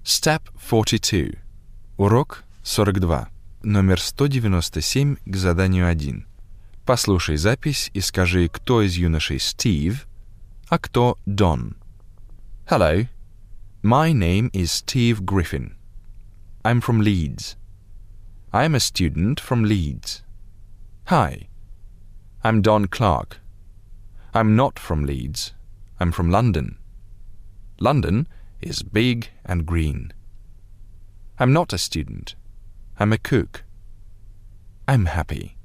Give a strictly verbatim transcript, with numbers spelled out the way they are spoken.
Step forty-two. Урок сорок два. Номер сто девяносто семь к заданию один. Послушай запись и скажи, кто из юношей Steve, а кто Don. Hello, my name is Steve Griffin. I'm from Leeds. I'm a student from Leeds. Hi, I'm Don Clark. I'm not from Leeds. I'm from London. London is big and green. I'm not a student. I'm a cook. I'm happy.